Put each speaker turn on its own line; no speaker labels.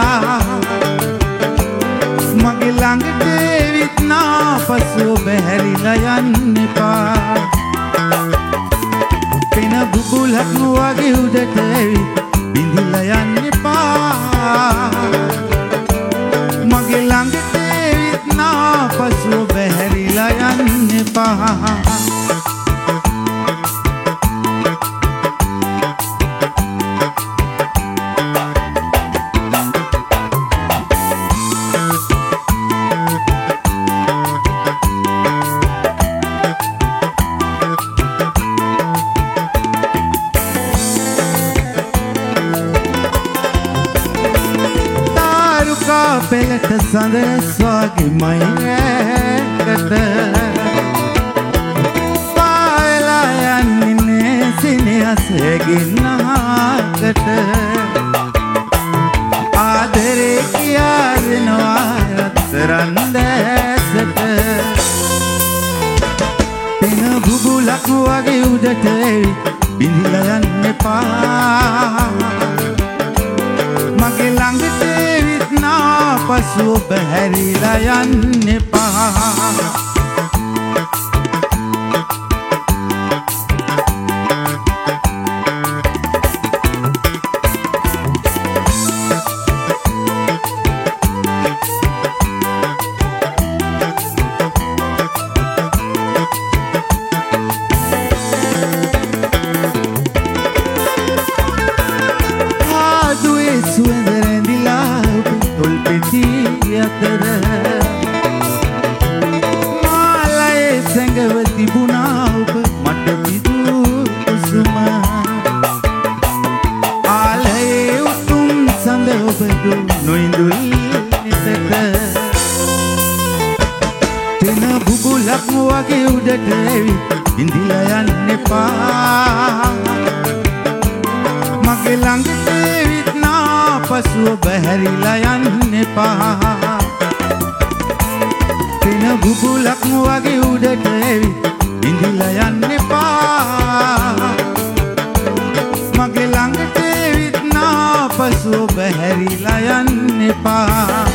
මගේ ළඟට එවිත් නාපසුව බැහැරිලා යන්න එපා. පෙන බුබුලක් වගේ උඩට ඇවිත් බිඳිලා යන්න එපා. මගේ ළඟට එවිත් නාපසුව බැහැරිලා යන්න එපා. පෙළට සඳස්වාගේ මයිකට පාවෙලා යන්නේ සිනහසගෙනහකට ආදරේ කියා දෙනවා රත්තරන් දැසට. පෙන බුබුලක් වගේ උඩට ඇවිත් බිඳිලා යන්න එපා. මගේ ළඟට පසුව බැහැරිලා යන්න එපා. ආදුවේ සුවඳ රැඳිලා අතර මාලයේ සැඟව තිබුණා ඔබ මට පිදු කුසුම. ආලයේ උතුම් සඳ ඔබ නොඉඳුල් නිතක. පෙන බුබුලක් වගේ උඩට ඇවිත් බිඳිලා යන්න එපා. මගේ ළඟට එවිත් නාපසුව බැහැරිලා යන්න එපා. පෙන බුබුලක් වගේ උඩට ඇවිත් බිඳිලා යන්න එපා. මගේ ළඟට එවිත් නාපසුව බැහැරිලා යන්න එපා.